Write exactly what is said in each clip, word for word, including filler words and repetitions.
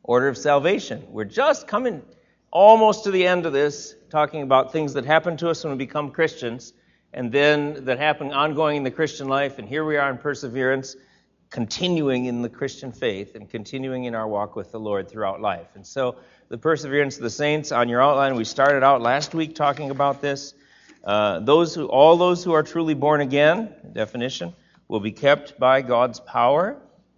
order of salvation. We're just coming almost to the end of this, talking about things that happen to us when we become Christians, and then that happen ongoing in the Christian life, and here we are in perseverance, continuing in the Christian faith and continuing in our walk with the Lord throughout life. And so the perseverance of the saints, on your outline, we started out last week talking about this. Uh, those who, all those who are truly born again, definition, will be kept by God's power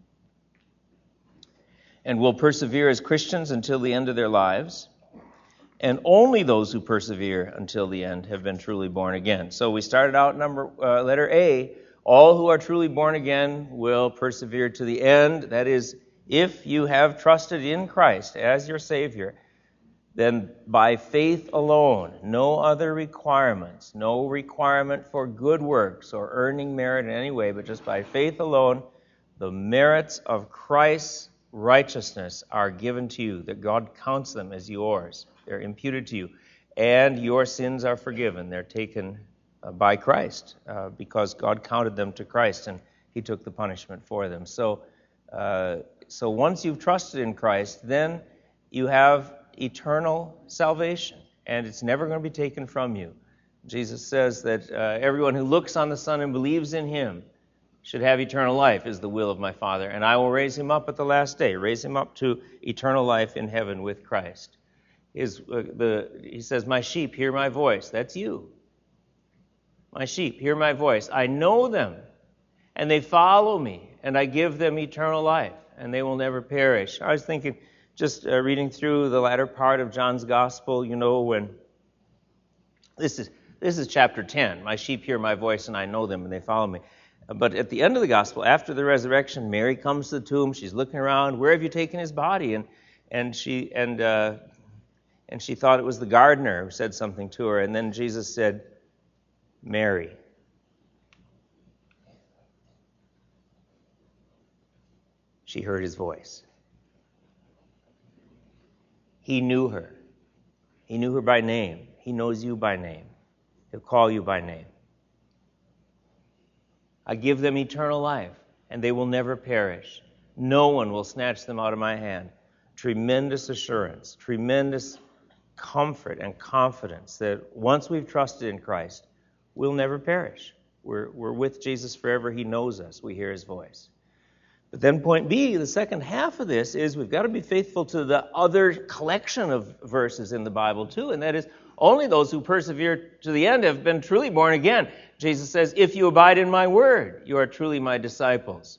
and will persevere as Christians until the end of their lives. And only those who persevere until the end have been truly born again. So we started out number uh, letter A. All who are truly born again will persevere to the end. That is, if you have trusted in Christ as your Savior, then by faith alone, no other requirements, no requirement for good works or earning merit in any way, but just by faith alone, the merits of Christ's righteousness are given to you, that God counts them as yours. They're imputed to you, and your sins are forgiven. They're taken uh, by Christ uh, because God counted them to Christ, and He took the punishment for them. So, uh, so once you've trusted in Christ, then you have eternal salvation, and it's never going to be taken from you. Jesus says that uh, everyone who looks on the Son and believes in Him should have eternal life, is the will of my Father, and I will raise him up at the last day, raise him up to eternal life in heaven with Christ. Is uh, the he says, my sheep hear my voice. That's you. My sheep hear my voice. I know them, and they follow me, and I give them eternal life, and they will never perish. I was thinking, just uh, reading through the latter part of John's Gospel, you know, when this is this is chapter ten. My sheep hear my voice, and I know them, and they follow me. But at the end of the Gospel, after the resurrection, Mary comes to the tomb. She's looking around. Where have you taken his body? And and she and uh, and she thought it was the gardener who said something to her. And then Jesus said, Mary. She heard his voice. He knew her. He knew her by name. He knows you by name. He'll call you by name. I give them eternal life, and they will never perish. No one will snatch them out of my hand. Tremendous assurance, tremendous comfort and confidence that once we've trusted in Christ, we'll never perish. We're, we're with Jesus forever. He knows us. We hear his voice. But then point B, the second half of this is we've got to be faithful to the other collection of verses in the Bible too, and that is only those who persevere to the end have been truly born again. Jesus says, if you abide in my word, you are truly my disciples.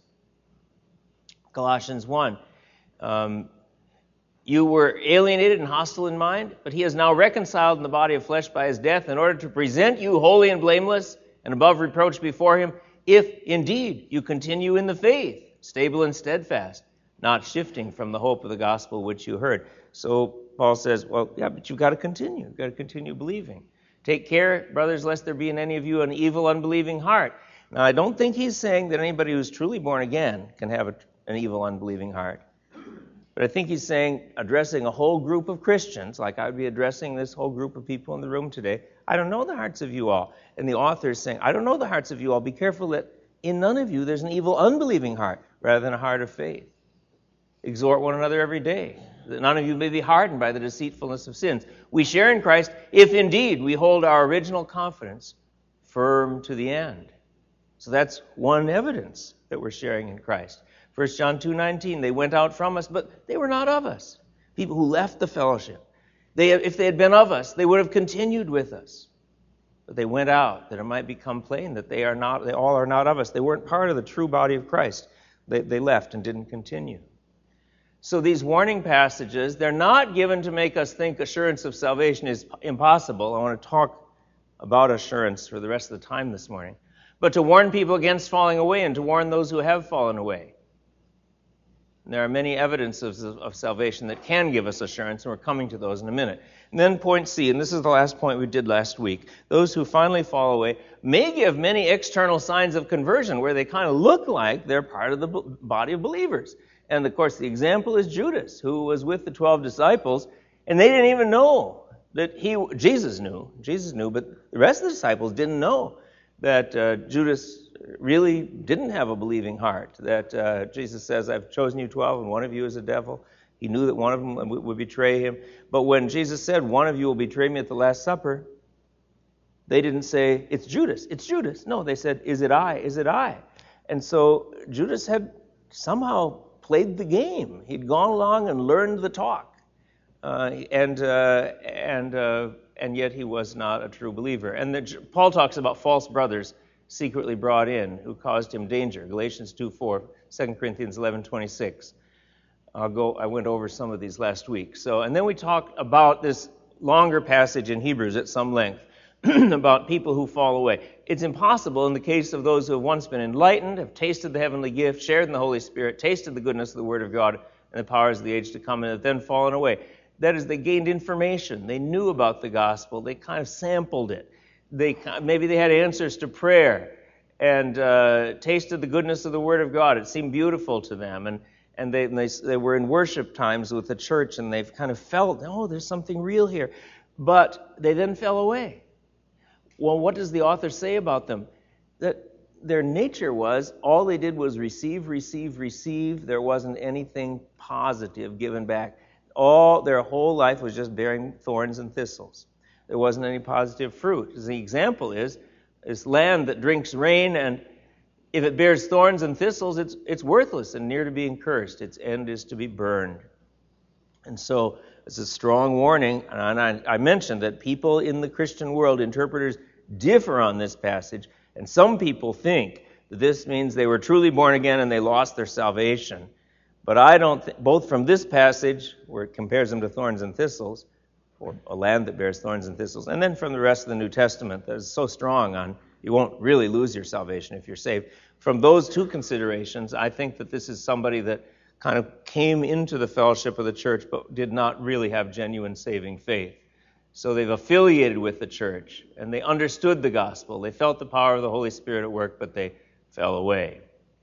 Colossians one, um, you were alienated and hostile in mind, but he is now reconciled in the body of flesh by his death in order to present you holy and blameless and above reproach before him, if indeed you continue in the faith, stable and steadfast, not shifting from the hope of the gospel which you heard. So Paul says, well, yeah, but you've got to continue. You've got to continue believing. Take care, brothers, lest there be in any of you an evil, unbelieving heart. Now, I don't think he's saying that anybody who's truly born again can have a, an evil, unbelieving heart. But I think he's saying, addressing a whole group of Christians, like I would be addressing this whole group of people in the room today, I don't know the hearts of you all. And the author is saying, I don't know the hearts of you all. Be careful that in none of you there's an evil, unbelieving heart rather than a heart of faith. Exhort one another every day, that none of you may be hardened by the deceitfulness of sins. We share in Christ if indeed we hold our original confidence firm to the end. So that's one evidence that we're sharing in Christ. First John two nineteen, they went out from us, but they were not of us. People who left the fellowship. They, if they had been of us, they would have continued with us. But they went out, that it might become plain that they are not, they all are not of us. They weren't part of the true body of Christ. They, they left and didn't continue. So these warning passages, they're not given to make us think assurance of salvation is impossible. I want to talk about assurance for the rest of the time this morning. But to warn people against falling away and to warn those who have fallen away. And there are many evidences of, of salvation that can give us assurance, and we're coming to those in a minute. And then point C, and this is the last point we did last week. Those who finally fall away may give many external signs of conversion where they kind of look like they're part of the body of believers. And, of course, the example is Judas, who was with the twelve disciples, and they didn't even know that he, Jesus knew, Jesus knew, but the rest of the disciples didn't know that uh, Judas really didn't have a believing heart, that uh, Jesus says, I've chosen you twelve, and one of you is a devil. He knew that one of them would betray him. But when Jesus said, one of you will betray me at the Last Supper, they didn't say, it's Judas, it's Judas. No, they said, is it I, is it I? And so Judas had somehow played the game. He'd gone along and learned the talk. Uh, and uh, and uh, and yet he was not a true believer. And the, Paul talks about false brothers secretly brought in who caused him danger. Galatians two four, Second Corinthians eleven twenty-six. I'll go. I went over some of these last week. So, and then we talked about this longer passage in Hebrews at some length about people who fall away. It's impossible in the case of those who have once been enlightened, have tasted the heavenly gift, shared in the Holy Spirit, tasted the goodness of the Word of God and the powers of the age to come, and have then fallen away. That is, they gained information. They knew about the gospel. They kind of sampled it. They maybe they had answers to prayer and uh, tasted the goodness of the Word of God. It seemed beautiful to them, and and they, and they they were in worship times with the church, and they've kind of felt, oh, there's something real here. But they then fell away. Well, what does the author say about them? That their nature was, all they did was receive, receive, receive. There wasn't anything positive given back. All their whole life was just bearing thorns and thistles. There wasn't any positive fruit. As the example is, this land that drinks rain, and if it bears thorns and thistles, it's it's worthless and near to being cursed. Its end is to be burned. And so it's a strong warning. And I, I mentioned that people in the Christian world, interpreters, differ on this passage. And some people think that this means they were truly born again and they lost their salvation. But I don't think, both from this passage, where it compares them to thorns and thistles, or a land that bears thorns and thistles, and then from the rest of the New Testament that is so strong on you won't really lose your salvation if you're saved. From those two considerations, I think that this is somebody that kind of came into the fellowship of the church but did not really have genuine saving faith. So they've affiliated with the church, and they understood the gospel. They felt the power of the Holy Spirit at work, but they fell away.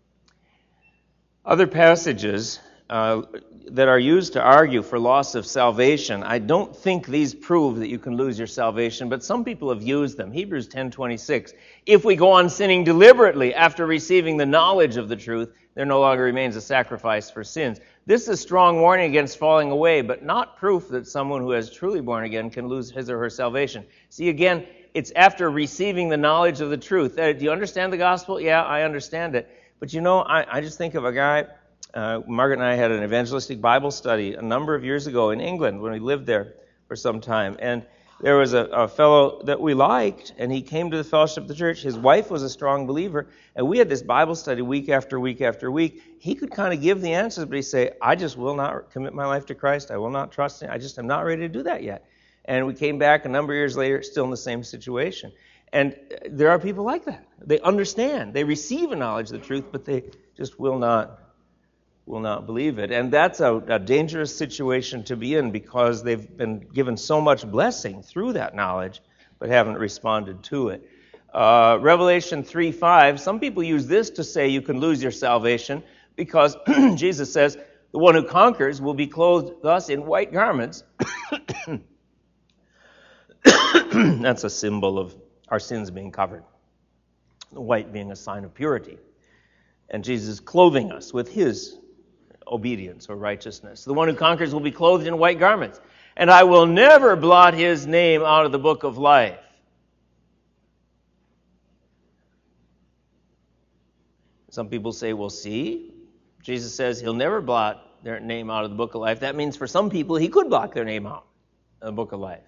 Other passages uh, that are used to argue for loss of salvation, I don't think these prove that you can lose your salvation, but some people have used them. Hebrews ten twenty-six, if we go on sinning deliberately after receiving the knowledge of the truth, there no longer remains a sacrifice for sins. This is a strong warning against falling away, but not proof that someone who has truly born again can lose his or her salvation. See, again, it's after receiving the knowledge of the truth. Uh, do you understand the gospel? Yeah, I understand it. But you know, I, I just think of a guy, uh, Margaret and I had an evangelistic Bible study a number of years ago in England when we lived there for some time. And there was a, a fellow that we liked, and he came to the fellowship of the church. His wife was a strong believer, and we had this Bible study week after week after week. He could kind of give the answers, but he'd say, I just will not commit my life to Christ. I will not trust him. I just am not ready to do that yet. And we came back a number of years later, still in the same situation. And there are people like that. They understand. They receive a knowledge of the truth, but they just will not will not believe it. And that's a, a dangerous situation to be in because they've been given so much blessing through that knowledge, but haven't responded to it. Uh, Revelation three five, some people use this to say you can lose your salvation because Jesus says, the one who conquers will be clothed thus in white garments. That's a symbol of our sins being covered. The white being a sign of purity. And Jesus is clothing us with his obedience or righteousness. The one who conquers will be clothed in white garments. And I will never blot his name out of the book of life. Some people say, well, see, Jesus says he'll never blot their name out of the book of life. That means for some people he could block their name out of the book of life.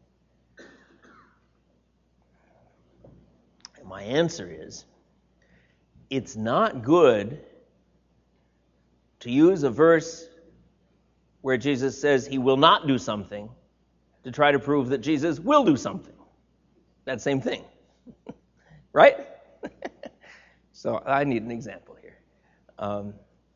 And my answer is, it's not good to use a verse where Jesus says he will not do something to try to prove that Jesus will do something. That same thing. Right? So I need an example here. Um,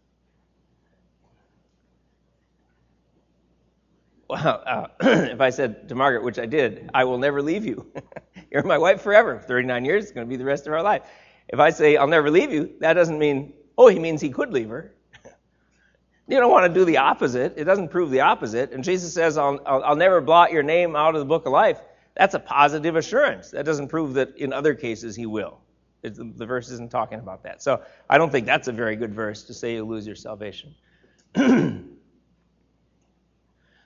well, uh, if I said to Margaret, which I did, I will never leave you. You're my wife forever. thirty-nine years, it's going to be the rest of our life. If I say, I'll never leave you, that doesn't mean, oh, he means he could leave her. You don't want to do the opposite. It doesn't prove the opposite. And Jesus says, I'll, I'll, I'll never blot your name out of the book of life. That's a positive assurance. That doesn't prove that in other cases he will. It's, the verse isn't talking about that. So I don't think that's a very good verse to say you'll lose your salvation.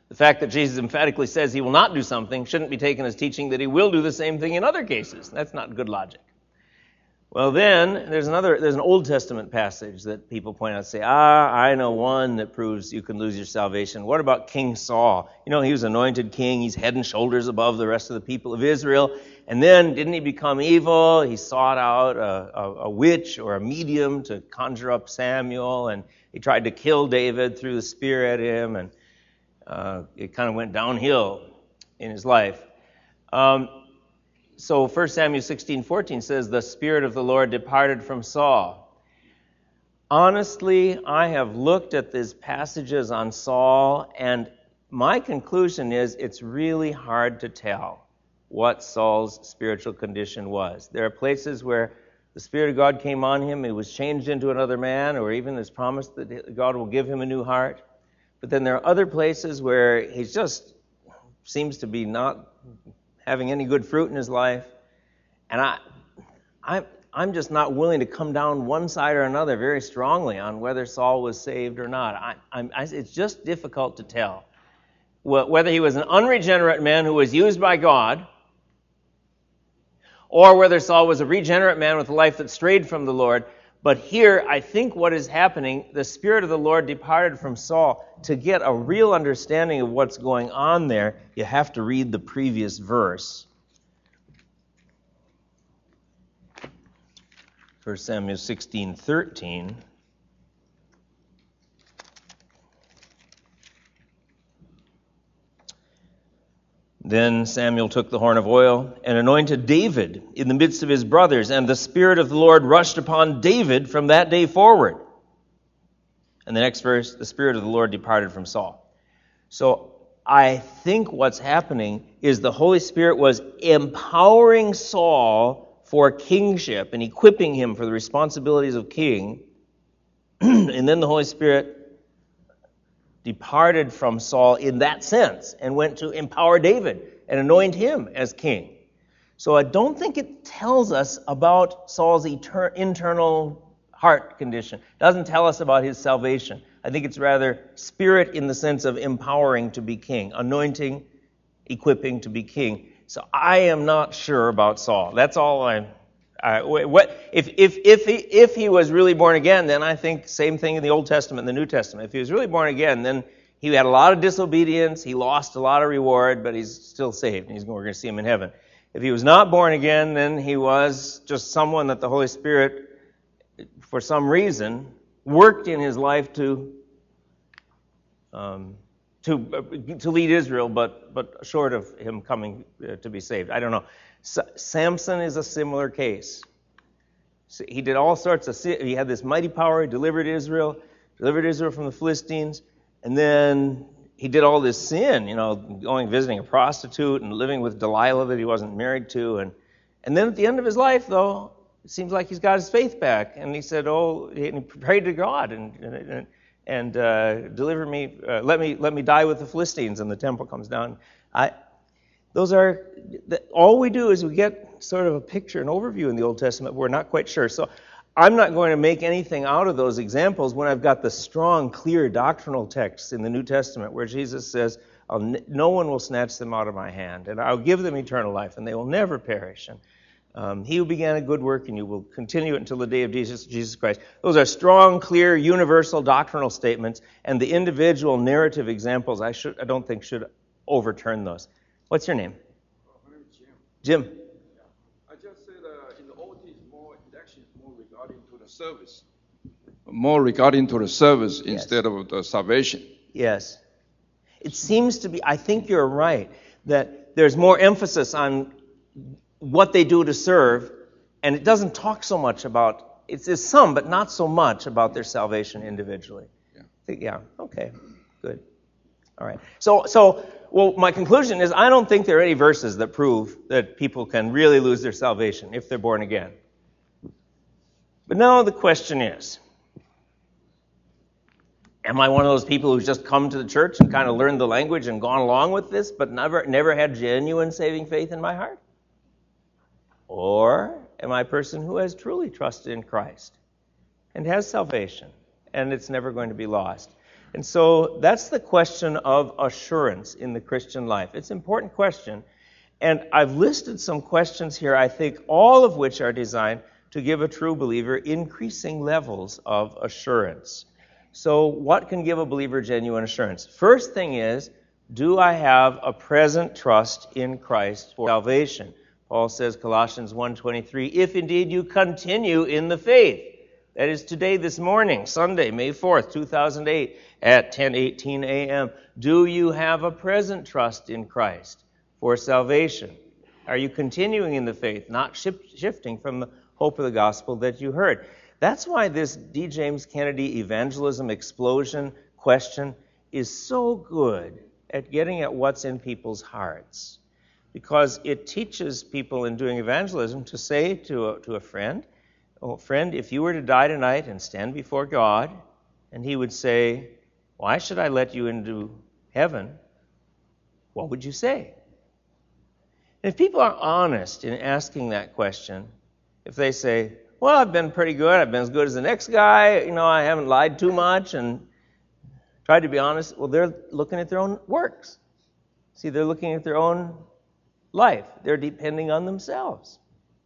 The fact that Jesus emphatically says he will not do something shouldn't be taken as teaching that he will do the same thing in other cases. That's not good logic. Well, then, there's another, there's an Old Testament passage that people point out and say, ah, I know one that proves you can lose your salvation. What about King Saul? You know, he was anointed king. He's head and shoulders above the rest of the people of Israel. And then, didn't he become evil? He sought out a, a, a witch or a medium to conjure up Samuel, and he tried to kill David, threw the spear at him, and uh, it kind of went downhill in his life. Um, So First Samuel sixteen fourteen says, the Spirit of the Lord departed from Saul. Honestly, I have looked at these passages on Saul, and my conclusion is it's really hard to tell what Saul's spiritual condition was. There are places where the Spirit of God came on him, he was changed into another man, or even there's promise that God will give him a new heart. But then there are other places where he just seems to be not having any good fruit in his life, and I, I, I'm just not willing to come down one side or another very strongly on whether Saul was saved or not. I, I'm, I, it's just difficult to tell whether he was an unregenerate man who was used by God, or whether Saul was a regenerate man with a life that strayed from the Lord. But here, I think what is happening, the Spirit of the Lord departed from Saul. To get a real understanding of what's going on there, you have to read the previous verse. First Samuel sixteen thirteen. Then Samuel took the horn of oil and anointed David in the midst of his brothers, and the Spirit of the Lord rushed upon David from that day forward. And the next verse, the Spirit of the Lord departed from Saul. So I think what's happening is the Holy Spirit was empowering Saul for kingship and equipping him for the responsibilities of king. And then the Holy Spirit departed from Saul in that sense and went to empower David and anoint him as king. So I don't think it tells us about Saul's etern- internal heart condition. It doesn't tell us about his salvation. I think it's rather spirit in the sense of empowering to be king, anointing, equipping to be king. So I am not sure about Saul. That's all I'm... Uh, what if if if he if he was really born again, then I think same thing in the Old Testament and the New Testament. If he was really born again, then he had a lot of disobedience, he lost a lot of reward, but he's still saved, and he's, we're going to see him in heaven. If he was not born again, then he was just someone that the Holy Spirit, for some reason, worked in his life to um, to uh, to lead Israel, but but short of him coming uh, to be saved. I don't know. Samson is a similar case. He did all sorts of sin. He had this mighty power. He delivered Israel, delivered Israel from the Philistines, and then he did all this sin, you know, going visiting a prostitute and living with Delilah that he wasn't married to. And, and then at the end of his life, though, it seems like he's got his faith back. And he said, oh, and he prayed to God and and, and uh, deliver me, uh, let me let me die with the Philistines. And the temple comes down. I. Those are, all we do is we get sort of a picture, an overview in the Old Testament. We're not quite sure. So I'm not going to make anything out of those examples when I've got the strong, clear doctrinal texts in the New Testament where Jesus says, I'll n- no one will snatch them out of my hand, and I'll give them eternal life, and they will never perish. And um, he who began a good work in you will continue it until the day of Jesus, Jesus Christ. Those are strong, clear, universal doctrinal statements, and the individual narrative examples I should I don't think should overturn those. What's your name? Uh, my name is Jim. Jim. Yeah. I just said uh, in the O T, more elections more regarding to the service, more regarding to the service Yes. instead of the salvation. Yes. It seems to be, I think you're right, that there's more emphasis on what they do to serve, and it doesn't talk so much about, it's, it's some, but not so much about their salvation individually. Yeah. I think, yeah, okay, good. All right. So, so, well, my conclusion is I don't think there are any verses that prove that people can really lose their salvation if they're born again. But now the question is, am I one of those people who's just come to the church and kind of learned the language and gone along with this, but never, never had genuine saving faith in my heart? Or am I a person who has truly trusted in Christ and has salvation, and it's never going to be lost? And so that's the question of assurance in the Christian life. It's an important question. And I've listed some questions here, I think, all of which are designed to give a true believer increasing levels of assurance. So what can give a believer genuine assurance? First thing is, do I have a present trust in Christ for salvation? Paul says, Colossians one twenty-three, if indeed you continue in the faith. That is today, this morning, Sunday, May fourth, two thousand eight, at ten eighteen a.m. Do you have a present trust in Christ for salvation? Are you continuing in the faith, not shif- shifting from the hope of the gospel that you heard? That's why this D. James Kennedy evangelism explosion question is so good at getting at what's in people's hearts. Because it teaches people in doing evangelism to say to a, to a friend, oh, friend, if you were to die tonight and stand before God, and he would say, why should I let you into heaven? What would you say? And if people are honest in asking that question, if they say, well, I've been pretty good, I've been as good as the next guy, you know, I haven't lied too much and tried to be honest, well, they're looking at their own works. See, they're looking at their own life. They're depending on themselves.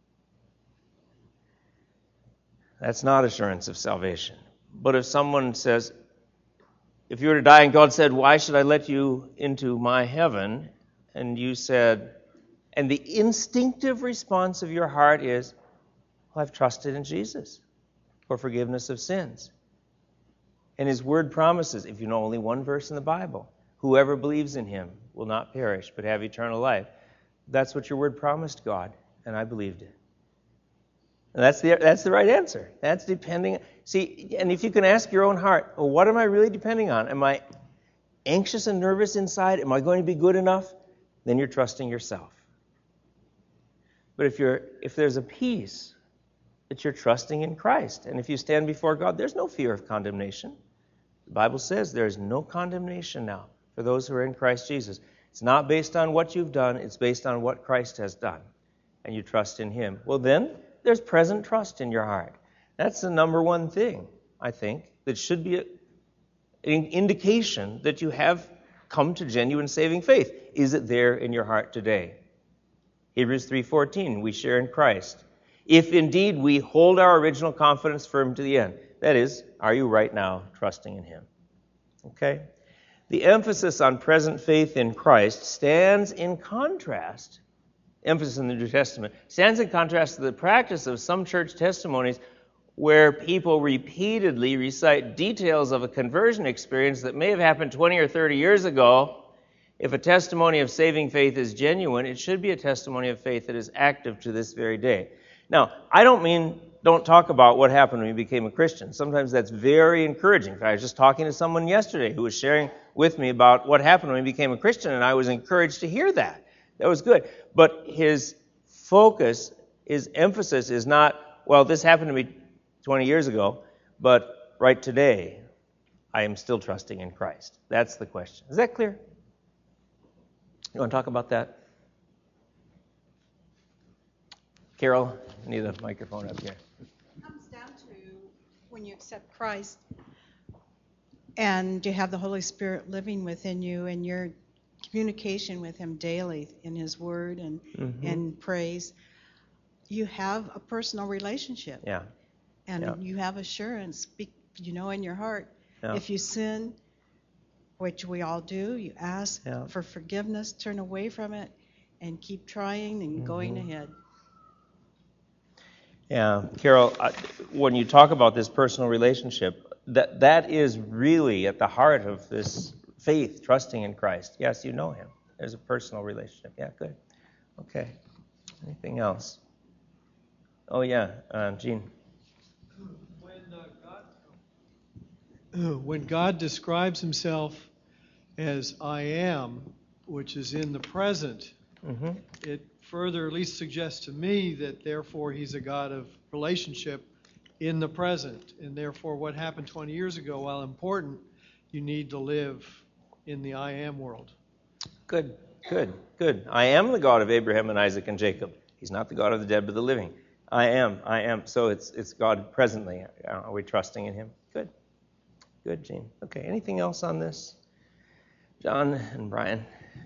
That's not assurance of salvation. But if someone says, if you were to die and God said, why should I let you into my heaven? And you said, and the instinctive response of your heart is, well, I've trusted in Jesus for forgiveness of sins. And his word promises, if you know only one verse in the Bible, whoever believes in him will not perish but have eternal life. That's what your word promised, God, and I believed it. And that's the that's the right answer. That's depending. See, and if you can ask your own heart, well, what am I really depending on? Am I anxious and nervous inside? Am I going to be good enough? Then you're trusting yourself. But if you're if there's a peace that you're trusting in Christ, and if you stand before God, there's no fear of condemnation. The Bible says there is no condemnation now for those who are in Christ Jesus. It's not based on what you've done, it's based on what Christ has done, and you trust in him. Well, then, there's present trust in your heart. That's the number one thing, I think, that should be an indication that you have come to genuine saving faith. Is it there in your heart today? Hebrews three fourteen, we share in Christ. If indeed we hold our original confidence firm to the end. That is, are you right now trusting in him? Okay? The emphasis on present faith in Christ stands in contrast, emphasis in the New Testament, stands in contrast to the practice of some church testimonies where people repeatedly recite details of a conversion experience that may have happened twenty or thirty years ago. If a testimony of saving faith is genuine, it should be a testimony of faith that is active to this very day. Now, I don't mean don't talk about what happened when you became a Christian. Sometimes that's very encouraging. In fact, I was just talking to someone yesterday who was sharing with me about what happened when he became a Christian, and I was encouraged to hear that. That was good. But his focus, his emphasis is not, well, this happened to me twenty years ago, but right today, I am still trusting in Christ. That's the question. Is that clear? You want to talk about that? Carol, I need a microphone up here. It comes down to when you accept Christ and you have the Holy Spirit living within you and your communication with him daily in his word and, mm-hmm. and praise, you have a personal relationship. Yeah. And yeah. you have assurance, you know, in your heart. Yeah. If you sin, which we all do, you ask yeah. for forgiveness, turn away from it, and keep trying and mm-hmm. going ahead. Yeah, Carol, when you talk about this personal relationship, that that is really at the heart of this faith, trusting in Christ. Yes, you know him. There's a personal relationship. Yeah, good. Okay. Anything else? Oh, yeah, uh, Gene. When, uh, God, when God describes himself as I am, which is in the present, mm-hmm. it further at least suggests to me that therefore he's a God of relationship in the present. And therefore what happened twenty years ago, while important, you need to live in the I am world. Good, good, good. I am the God of Abraham and Isaac and Jacob. He's not the God of the dead but the living. I am, I am. So it's it's God presently. Are we trusting in him? Good. Good, Gene. Okay, anything else on this? John and Brian?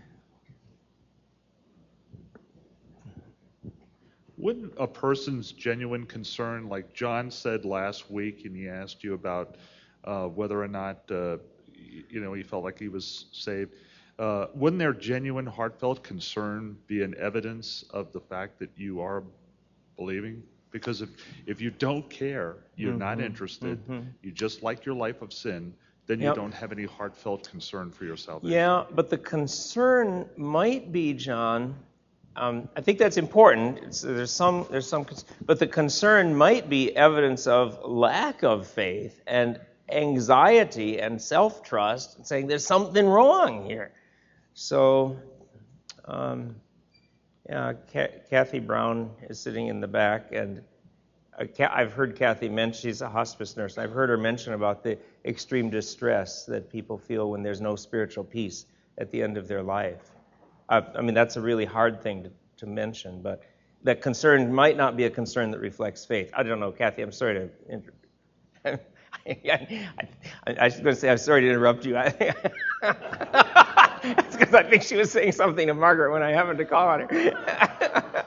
Wouldn't a person's genuine concern, like John said last week, and he asked you about uh, whether or not, uh, you know, he felt like he was saved, uh, wouldn't their genuine, heartfelt concern be an evidence of the fact that you are believing? Because if, if you don't care, you're mm-hmm. not interested, mm-hmm. you just like your life of sin, then you yep. don't have any heartfelt concern for your salvation. Yeah, but the concern might be, John, um, I think that's important. It's, there's some, there's some, but the concern might be evidence of lack of faith and anxiety and self-trust, and saying there's something wrong here. So, um, yeah, Kathy Brown is sitting in the back, and I've heard Kathy mention, she's a hospice nurse, I've heard her mention about the extreme distress that people feel when there's no spiritual peace at the end of their life. Uh, I mean, that's a really hard thing to, to mention, but that concern might not be a concern that reflects faith. I don't know, Kathy, I'm sorry to inter- I, I, I was going to say I'm sorry to interrupt you. It's because I think she was saying something to Margaret when I happened to call on her.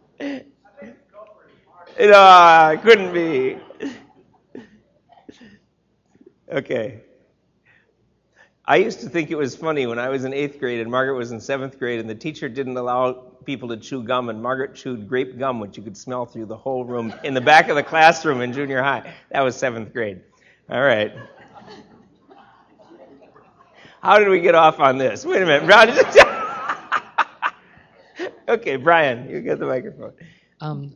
It uh, couldn't be. Okay. I used to think it was funny when I was in eighth grade and Margaret was in seventh grade, and the teacher didn't allow people to chew gum, and Margaret chewed grape gum, which you could smell through the whole room in the back of the classroom in junior high. That was seventh grade. All right. How did we get off on this? Wait a minute. Brian. Okay, Brian, you get the microphone. Um,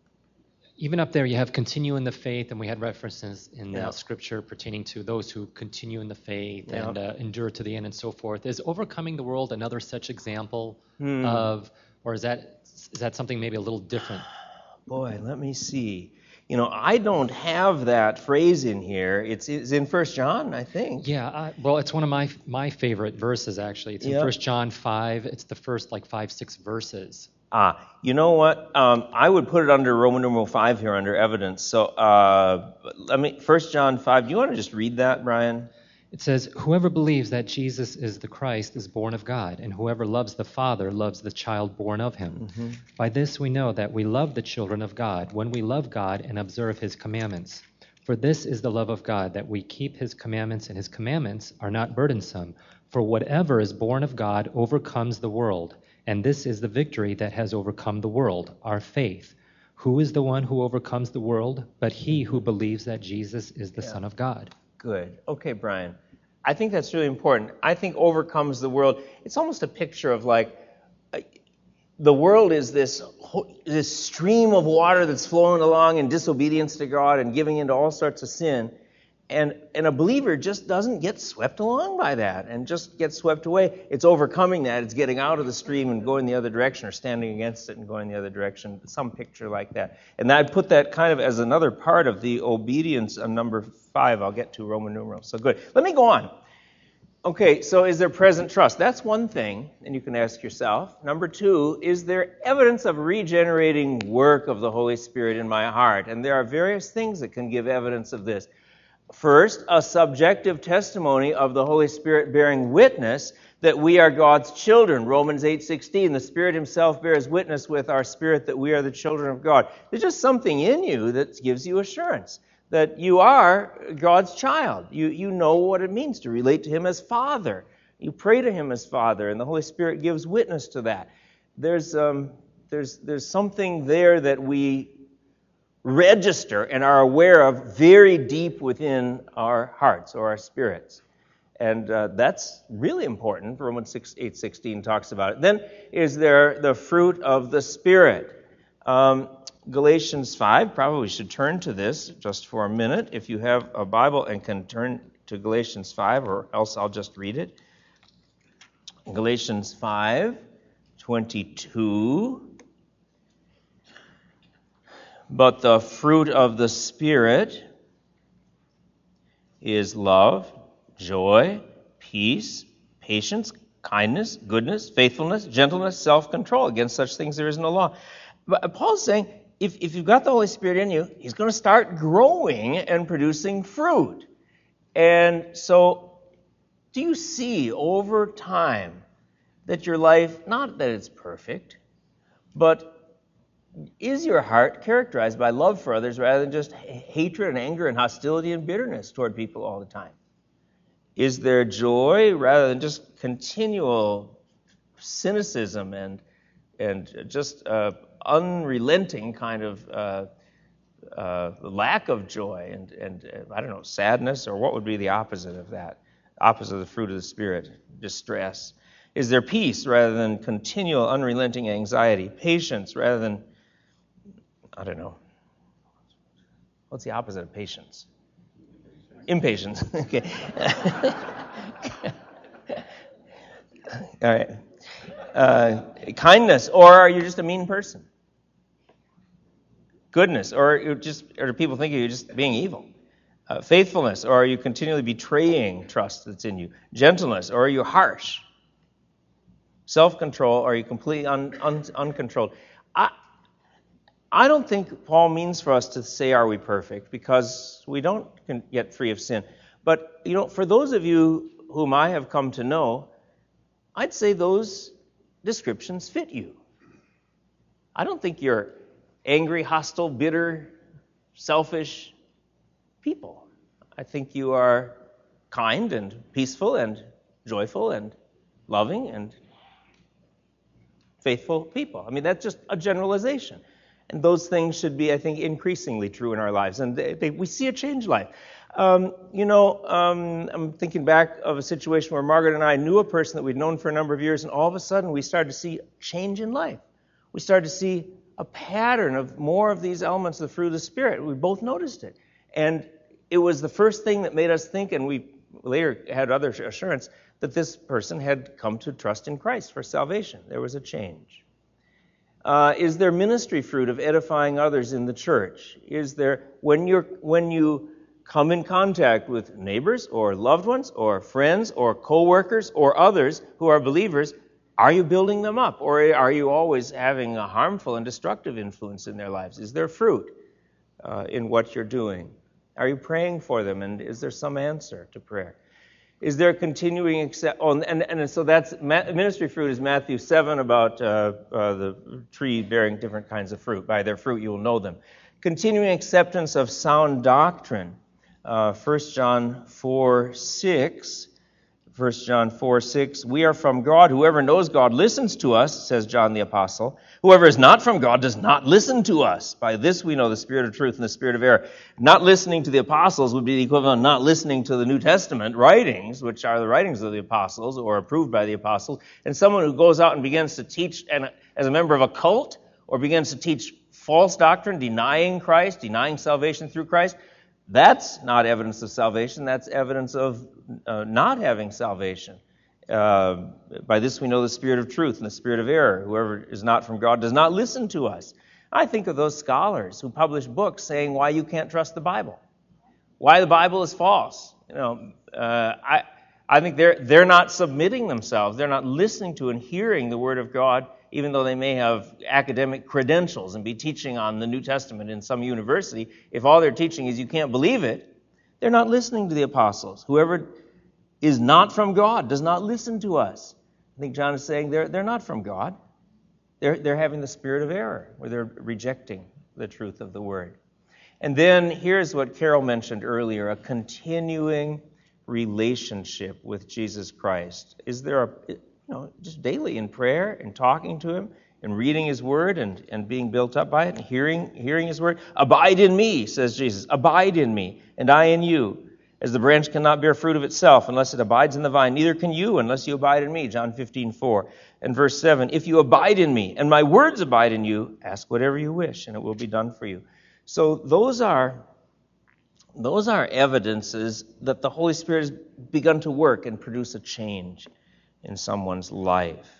even up there, you have continue in the faith, and we had references in yeah. uh, Scripture pertaining to those who continue in the faith yeah. and uh, endure to the end and so forth. Is overcoming the world another such example hmm. of, or is that is that something maybe a little different? Boy, let me see. You know, I don't have that phrase in here. It's, it's in First John, I think. Yeah, I, well, it's one of my my favorite verses, actually. It's in yep. First John five. It's the first, like, five, six verses. Ah, you know what? Um, I would put it under Roman numeral five here, under evidence. So, uh, let me, First John five, do you want to just read that, Brian? It says, whoever believes that Jesus is the Christ is born of God, and whoever loves the Father loves the child born of him. Mm-hmm. By this we know that we love the children of God, when we love God and observe his commandments. For this is the love of God, that we keep his commandments, and his commandments are not burdensome. For whatever is born of God overcomes the world, and this is the victory that has overcome the world, our faith. Who is the one who overcomes the world but he who believes that Jesus is the yeah. Son of God? Good. Okay, Brian. I think that's really important. I think overcomes the world. It's almost a picture of like, uh, the world is this this stream of water that's flowing along in disobedience to God and giving into all sorts of sin. And, and a believer just doesn't get swept along by that and just gets swept away. It's overcoming that. It's getting out of the stream and going the other direction, or standing against it and going the other direction. Some picture like that. And I'd put that kind of as another part of the obedience on number five. I'll get to Roman numeral. So good. Let me go on. Okay, so is there present trust? That's one thing, and you can ask yourself. Number two, is there evidence of regenerating work of the Holy Spirit in my heart? And there are various things that can give evidence of this. First, a subjective testimony of the Holy Spirit bearing witness that we are God's children. Romans eight sixteen, the Spirit himself bears witness with our spirit that we are the children of God. There's just something in you that gives you assurance that you are God's child. You, you know what it means to relate to him as Father. You pray to him as Father, and the Holy Spirit gives witness to that. There's, um, there's, there's something there that we register and are aware of very deep within our hearts or our spirits. And uh, that's really important. Romans eight sixteen talks about it. Then is there the fruit of the Spirit? Um, Galatians five, probably should turn to this just for a minute. If you have a Bible and can turn to Galatians five, or else I'll just read it. Galatians five twenty-two. But the fruit of the Spirit is love, joy, peace, patience, kindness, goodness, faithfulness, gentleness, self-control. Against such things there is no law. But Paul's saying, if, if you've got the Holy Spirit in you, he's going to start growing and producing fruit. And so, do you see over time that your life, not that it's perfect, but is your heart characterized by love for others rather than just hatred and anger and hostility and bitterness toward people all the time? Is there joy rather than just continual cynicism and and just uh, unrelenting kind of uh, uh, lack of joy and, and uh, I don't know, sadness, or what would be the opposite of that? Opposite of the fruit of the Spirit, distress. Is there peace rather than continual unrelenting anxiety? Patience rather than, I don't know, what's the opposite of patience? Impatience. Okay. All right. Uh, kindness, or are you just a mean person? Goodness, or you just, or do people think of you just being evil? Uh, faithfulness, or are you continually betraying trust that's in you? Gentleness, or are you harsh? Self-control, or are you completely un, un, uncontrolled? I, I don't think Paul means for us to say, are we perfect? Because we don't get free of sin. But, you know, for those of you whom I have come to know, I'd say those descriptions fit you. I don't think you're angry, hostile, bitter, selfish people. I think you are kind and peaceful and joyful and loving and faithful people. I mean, that's just a generalization. And those things should be, I think, increasingly true in our lives. And they, they, we see a changed life. Um, you know, um, I'm thinking back of a situation where Margaret and I knew a person that we'd known for a number of years, and all of a sudden we started to see change in life. We started to see a pattern of more of these elements of the fruit of the Spirit. We both noticed it. And it was the first thing that made us think, and we later had other assurance, that this person had come to trust in Christ for salvation. There was a change. Uh, is there ministry fruit of edifying others in the church? Is there, when you're when you come in contact with neighbors or loved ones or friends or co-workers or others who are believers, are you building them up, or are you always having a harmful and destructive influence in their lives? Is there fruit uh, in what you're doing? Are you praying for them, and is there some answer to prayer? Is there continuing accept? Oh, and, and so that's ministry fruit is Matthew seven about uh, uh, the tree bearing different kinds of fruit. By their fruit you will know them. Continuing acceptance of sound doctrine. Uh, First John four six. First John four six. We are from God. Whoever knows God listens to us, says John the Apostle. Whoever is not from God does not listen to us. By this we know the spirit of truth and the spirit of error. Not listening to the apostles would be the equivalent of not listening to the New Testament writings, which are the writings of the apostles or approved by the apostles. And someone who goes out and begins to teach and, as a member of a cult, or begins to teach false doctrine, denying Christ, denying salvation through Christ, that's not evidence of salvation. That's evidence of uh, not having salvation. Uh, by this we know the spirit of truth and the spirit of error. Whoever is not from God does not listen to us. I think of those scholars who publish books saying why you can't trust the Bible, why the Bible is false. You know, uh, I I think they're they're not submitting themselves. They're not listening to and hearing the Word of God, even though they may have academic credentials and be teaching on the New Testament in some university. If all they're teaching is you can't believe it, they're not listening to the apostles. Whoever is not from God does not listen to us. I think John is saying they're they're not from God. They're they're having the spirit of error, where they're rejecting the truth of the Word. And then here's what Carol mentioned earlier: a continuing relationship with Jesus Christ. Is there a you know just daily in prayer and talking to Him and reading His Word and, and being built up by it and hearing hearing His Word? Abide in me, says Jesus. Abide in me, and I in you. As the branch cannot bear fruit of itself unless it abides in the vine, neither can you unless you abide in me, John fifteen four. And verse seven, if you abide in me and my words abide in you, ask whatever you wish and it will be done for you. So those are those are evidences that the Holy Spirit has begun to work and produce a change in someone's life.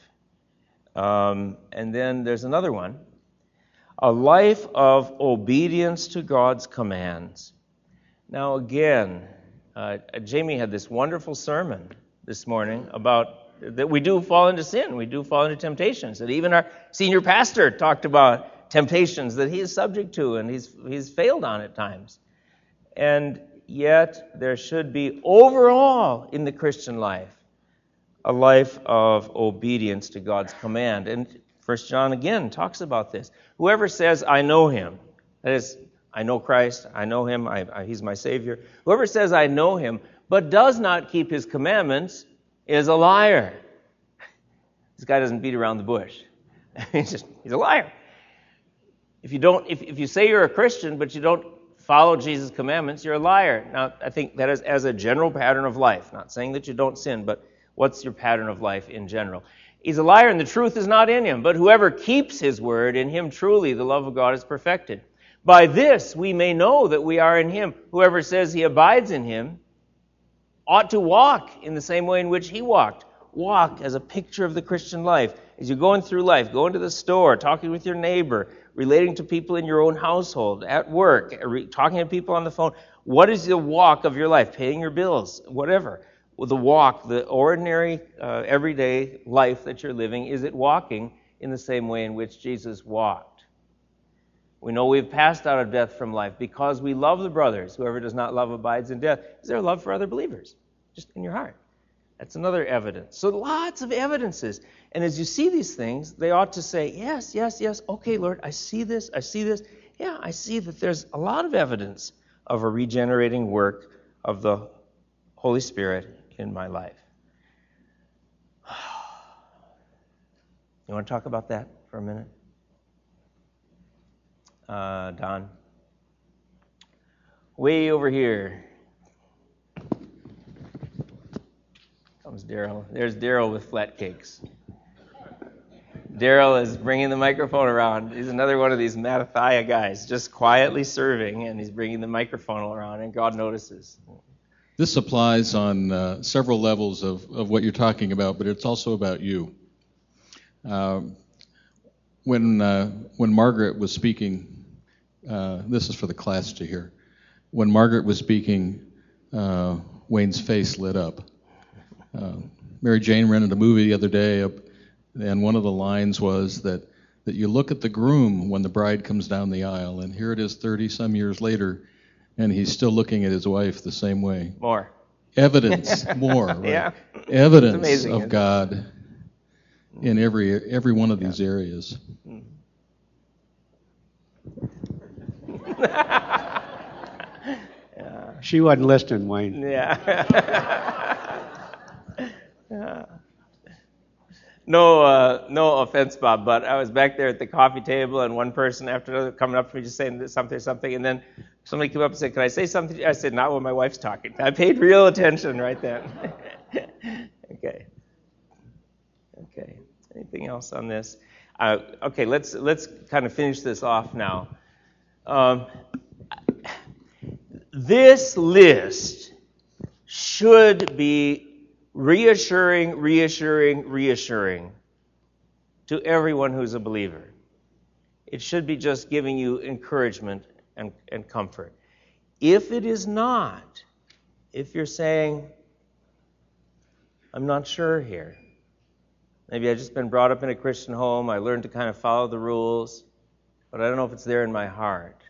Um, and then there's another one, a life of obedience to God's commands. Now again, Uh, Jamie had this wonderful sermon this morning about that we do fall into sin, we do fall into temptations. That even our senior pastor talked about temptations that he is subject to and he's he's failed on at times. And yet there should be overall in the Christian life a life of obedience to God's command. And First John again talks about this. Whoever says, I know him, that is, I know Christ, I know him, I, I, he's my Savior. Whoever says, I know him, but does not keep his commandments is a liar. This guy doesn't beat around the bush. he's just, he's a liar. If you don't, if, if you say you're a Christian, but you don't follow Jesus' commandments, you're a liar. Now, I think that is as a general pattern of life. Not saying that you don't sin, but what's your pattern of life in general? He's a liar, and the truth is not in him. But whoever keeps his word, in him truly the love of God is perfected. By this we may know that we are in him. Whoever says he abides in him ought to walk in the same way in which he walked. Walk as a picture of the Christian life. As you're going through life, going to the store, talking with your neighbor, relating to people in your own household, at work, talking to people on the phone. What is the walk of your life? Paying your bills, whatever. The walk, the ordinary, uh, everyday life that you're living, is it walking in the same way in which Jesus walked? We know we've passed out of death from life because we love the brothers. Whoever does not love abides in death. Is there a love for other believers? Just in your heart. That's another evidence. So lots of evidences. And as you see these things, they ought to say, yes, yes, yes, okay, Lord, I see this, I see this. Yeah, I see that there's a lot of evidence of a regenerating work of the Holy Spirit in my life. You want to talk about that for a minute? Uh, Don. Way over here comes Daryl. There's Daryl with flat cakes. Daryl is bringing the microphone around. He's another one of these Mattathiah guys, just quietly serving, and he's bringing the microphone around, and God notices. This applies on uh, several levels of, of what you're talking about, but it's also about you. Um, when uh, when Margaret was speaking, uh, this is for the class to hear. When Margaret was speaking, uh, Wayne's face lit up. Uh, Mary Jane rented a movie the other day, and one of the lines was that, that you look at the groom when the bride comes down the aisle, and here it is thirty-some years later, and he's still looking at his wife the same way. More. Evidence, more, right? Yeah. Evidence amazing, of God in every every one of these areas. Yeah. She wasn't listening, Wayne. Yeah. Yeah. No, uh, no offense, Bob, but I was back there at the coffee table, and one person after another coming up to me just saying something, something, and then somebody came up and said, "Can I say something?" I said, "Not when my wife's talking." I paid real attention right then. Okay. Okay. Anything else on this? Uh, okay, let's let's kind of finish this off now. Um, this list should be reassuring, reassuring, reassuring to everyone who's a believer. It should be just giving you encouragement and, and comfort. If it is not, if you're saying, I'm not sure here, maybe I've just been brought up in a Christian home, I learned to kind of follow the rules, but I don't know if it's there in my heart,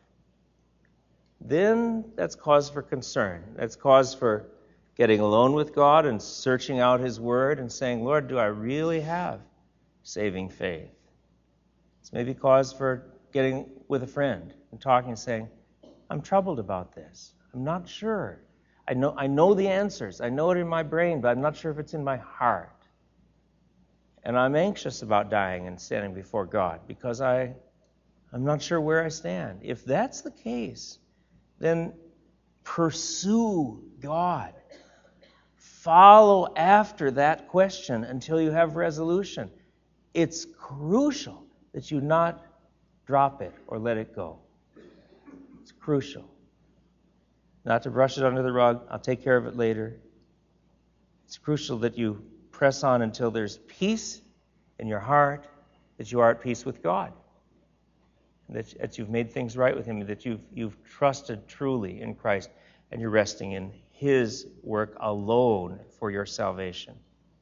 then that's cause for concern. That's cause for getting alone with God and searching out His Word and saying, Lord, do I really have saving faith? It's maybe cause for getting with a friend and talking and saying, I'm troubled about this. I'm not sure. I know I know the answers. I know it in my brain, but I'm not sure if it's in my heart. And I'm anxious about dying and standing before God because I, I'm not sure where I stand. If that's the case, then pursue God. Follow after that question until you have resolution. It's crucial that you not drop it or let it go. It's crucial. Not to brush it under the rug. I'll take care of it later. It's crucial that you press on until there's peace in your heart, that you are at peace with God, that, that you've made things right with Him, that you've, you've trusted truly in Christ, and you're resting in His work alone for your salvation.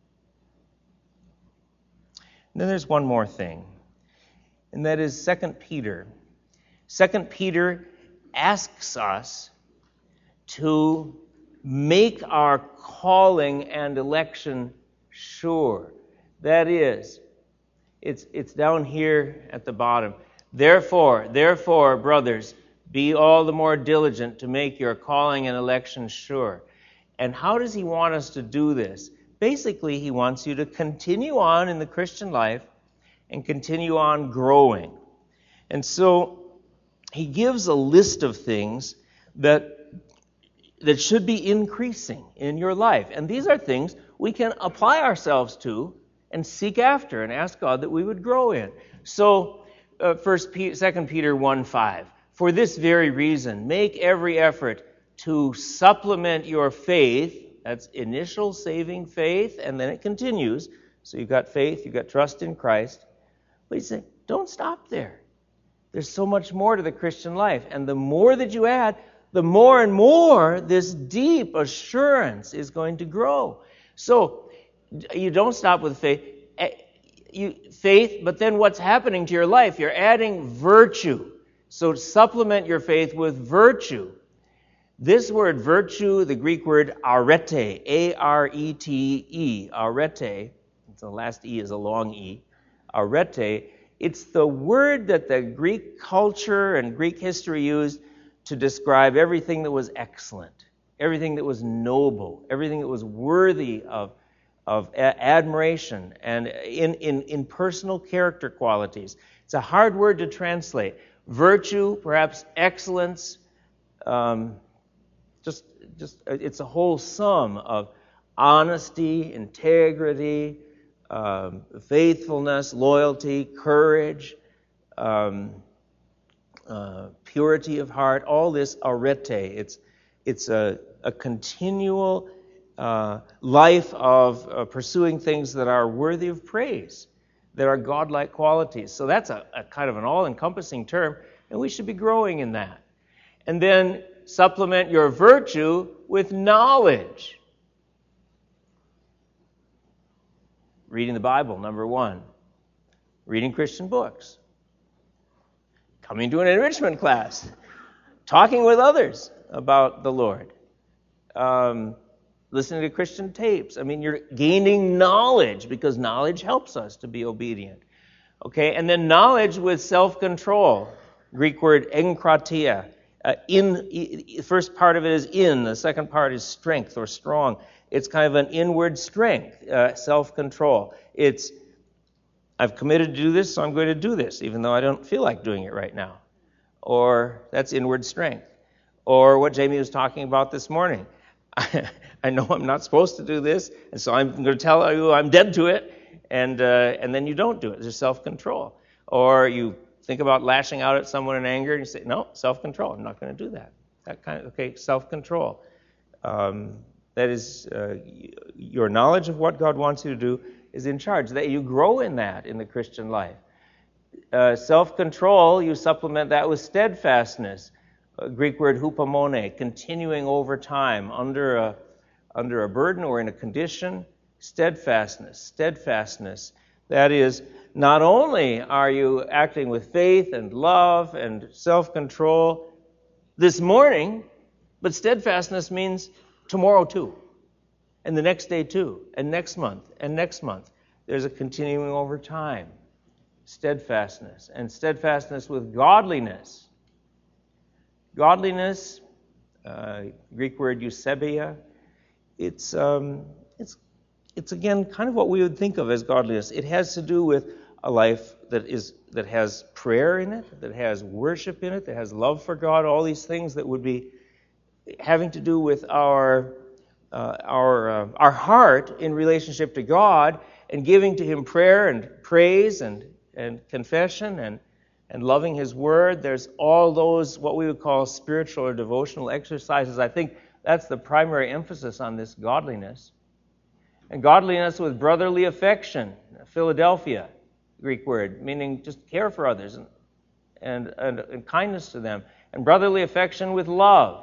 And then there's one more thing, and that is Second Peter. Second Peter asks us to make our calling and election sure. That is, it's it's down here at the bottom. Therefore, therefore, brothers, be all the more diligent to make your calling and election sure. And how does he want us to do this? Basically, he wants you to continue on in the Christian life and continue on growing. And so he gives a list of things that that should be increasing in your life. And these are things we can apply ourselves to and seek after and ask God that we would grow in. So, uh, First Peter, Second Peter one five, for this very reason, make every effort to supplement your faith. That's initial saving faith, and then it continues. So you've got faith, you've got trust in Christ. But he's saying, don't stop there. There's so much more to the Christian life. And the more that you add, the more and more this deep assurance is going to grow. So you don't stop with faith. You, faith, but then what's happening to your life? You're adding virtue. So supplement your faith with virtue. This word virtue, the Greek word arete, A R E T E, arete, the last E is a long E, arete, it's the word that the Greek culture and Greek history used to describe everything that was excellent, everything that was noble, everything that was worthy of, of a- admiration and in, in, in personal character qualities. It's a hard word to translate. Virtue, perhaps excellence, um, just, just it's a whole sum of honesty, integrity, um, faithfulness, loyalty, courage, um, Uh, purity of heart, all this arete. It's it's a, a continual uh, life of uh, pursuing things that are worthy of praise, that are godlike qualities. So that's a, a kind of an all-encompassing term, and we should be growing in that. And then supplement your virtue with knowledge. Reading the Bible, number one. Reading Christian books. Coming to an enrichment class, talking with others about the Lord, um, listening to Christian tapes. I mean, you're gaining knowledge because knowledge helps us to be obedient. Okay, and then knowledge with self-control. Greek word enkratia. Uh, in the first part of it is in. The second part is strength or strong. It's kind of an inward strength, uh, self-control. It's I've committed to do this, so I'm going to do this, even though I don't feel like doing it right now. Or that's inward strength. Or what Jamie was talking about this morning. I, I know I'm not supposed to do this, and so I'm going to tell you I'm dead to it, and uh, and then you don't do it. There's self-control. Or you think about lashing out at someone in anger, and you say, no, self-control. I'm not going to do that. That kind of, okay, self-control. Um, that is uh, your knowledge of what God wants you to do is in charge, that you grow in that in the Christian life. Uh, self-control, you supplement that with steadfastness. Uh, Greek word hupomone, continuing over time under a, under a burden or in a condition. Steadfastness, steadfastness. That is, not only are you acting with faith and love and self-control this morning, but steadfastness means tomorrow too. And the next day too, and next month, and next month. There's a continuing over time. Steadfastness. And steadfastness with godliness. Godliness, uh, Greek word eusebia, it's, um, it's, it's again kind of what we would think of as godliness. It has to do with a life that is that has prayer in it, that has worship in it, that has love for God, all these things that would be having to do with our Uh, our uh, our heart in relationship to God and giving to Him prayer and praise and, and confession and, and loving His Word. There's all those what we would call spiritual or devotional exercises. I think that's the primary emphasis on this godliness. And godliness with brotherly affection, Philadelphia, Greek word, meaning just care for others and, and, and, and kindness to them. And brotherly affection with love.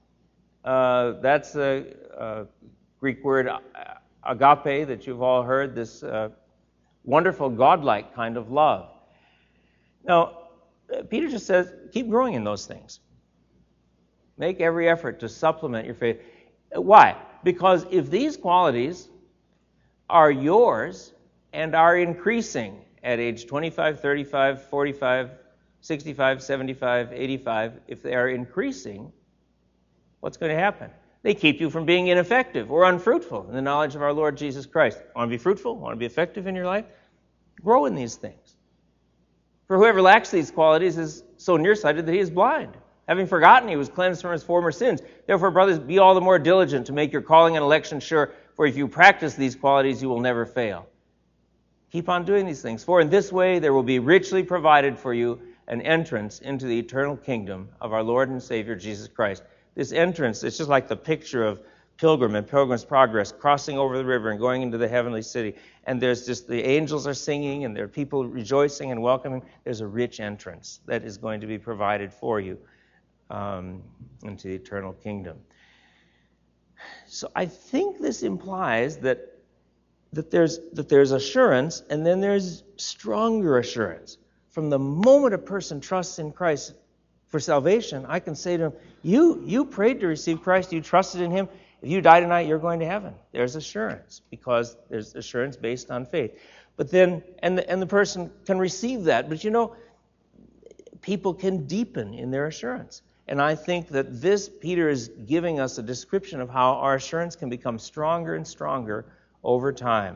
Uh, that's a, a Greek word agape that you've all heard, this uh, wonderful godlike kind of love. Now, Peter just says, keep growing in those things. Make every effort to supplement your faith. Why? Because if these qualities are yours and are increasing at age twenty-five, thirty-five, forty-five, sixty-five, seventy-five, eighty-five, if they are increasing, what's going to happen? They keep you from being ineffective or unfruitful in the knowledge of our Lord Jesus Christ. Want to be fruitful? Want to be effective in your life? Grow in these things. For whoever lacks these qualities is so nearsighted that he is blind, having forgotten he was cleansed from his former sins. Therefore, brothers, be all the more diligent to make your calling and election sure, for if you practice these qualities, you will never fail. Keep on doing these things, for in this way there will be richly provided for you an entrance into the eternal kingdom of our Lord and Savior Jesus Christ. This entrance, it's just like the picture of Pilgrim and Pilgrim's Progress, crossing over the river and going into the heavenly city. And there's just, the angels are singing and there are people rejoicing and welcoming. There's a rich entrance that is going to be provided for you um, into the eternal kingdom. So I think this implies that that there's that there's assurance, and then there's stronger assurance. From the moment a person trusts in Christ for salvation, I can say to him, you you prayed to receive Christ, you trusted in him. If you die tonight, you're going to heaven. There's assurance, because there's assurance based on faith. But then, and the, and the person can receive that. But you know, people can deepen in their assurance. And I think that this, Peter is giving us a description of how our assurance can become stronger and stronger over time.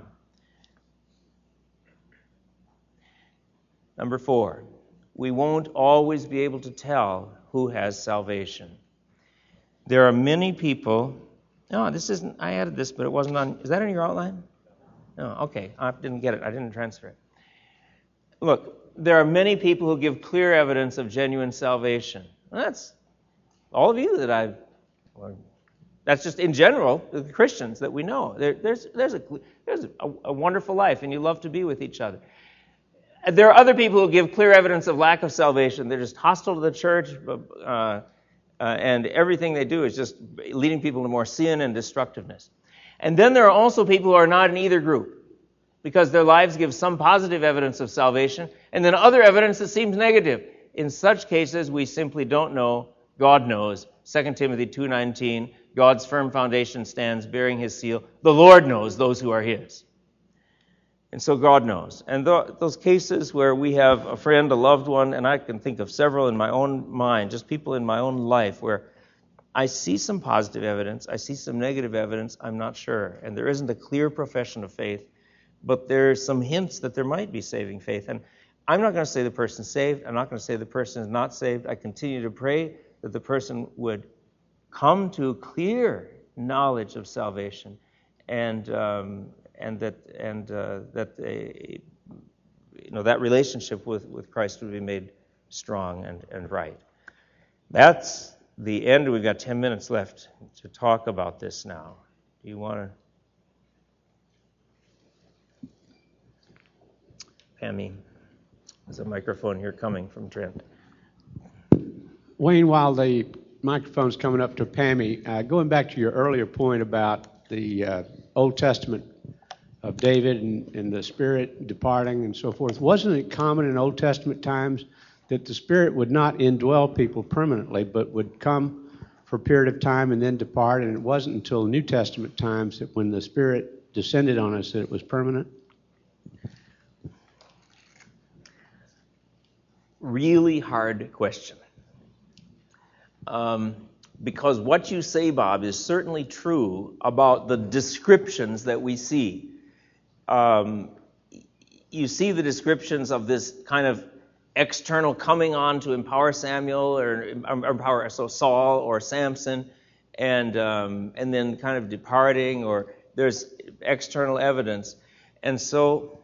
Number four, we won't always be able to tell who has salvation. There are many people. No, this isn't. I added this, but it wasn't on. Is that in your outline? No, okay. I didn't get it. I didn't transfer it. Look, there are many people who give clear evidence of genuine salvation. And that's all of you that I've. Well, that's just in general the Christians that we know. There, there's there's a there's a, a wonderful life, and you love to be with each other. There are other people who give clear evidence of lack of salvation. They're just hostile to the church, uh, uh, and everything they do is just leading people to more sin and destructiveness. And then there are also people who are not in either group, because their lives give some positive evidence of salvation, and then other evidence that seems negative. In such cases, we simply don't know. God knows. Second Timothy two nineteen, God's firm foundation stands, bearing his seal. The Lord knows those who are his. And so God knows. And th- those cases where we have a friend, a loved one, and I can think of several in my own mind, just people in my own life, where I see some positive evidence, I see some negative evidence, I'm not sure. And there isn't a clear profession of faith, but there's some hints that there might be saving faith. And I'm not going to say the person's saved. I'm not going to say the person is not saved. I continue to pray that the person would come to clear knowledge of salvation, and um, and that and uh, that a, you know that relationship with, with Christ would be made strong and, and right. That's the end. We've got ten minutes left to talk about this now. Do you want to? Pammy, there's a microphone here coming from Trent. Wayne, while the microphone's coming up to Pammy, uh, going back to your earlier point about the uh, Old Testament of David and, and the Spirit departing and so forth, wasn't it common in Old Testament times that the Spirit would not indwell people permanently, but would come for a period of time and then depart? And it wasn't until New Testament times that when the Spirit descended on us that it was permanent? Really hard question. Um, because what you say, Bob, is certainly true about the descriptions that we see. Um, you see the descriptions of this kind of external coming on to empower Samuel or empower so Saul or Samson, and um, and then kind of departing, or there's external evidence. And so